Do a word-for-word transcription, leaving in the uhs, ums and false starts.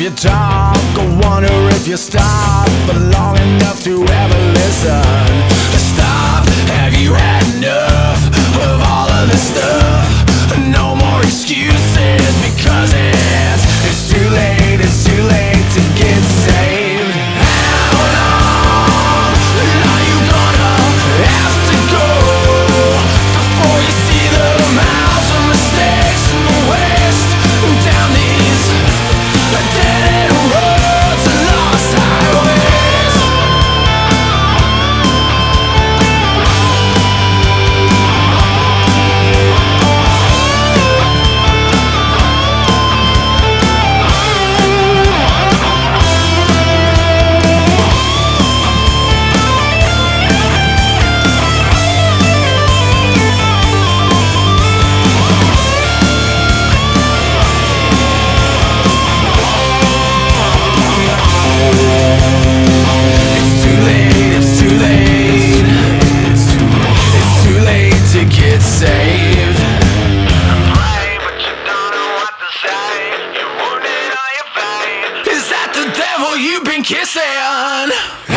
you talk, I wonder if you stop for long enough to ever listen. Stop, have you had enough of all of this stuff? No more excuses, because it's It's too late, it's too late to get saved. How long are you gonna have to go before you see the miles of mistakes and the waste down these dead-end roads and lost highways? Saved. Pray, but you don't know what to say. You're wounded on your faith. Is that the devil you've been kissing?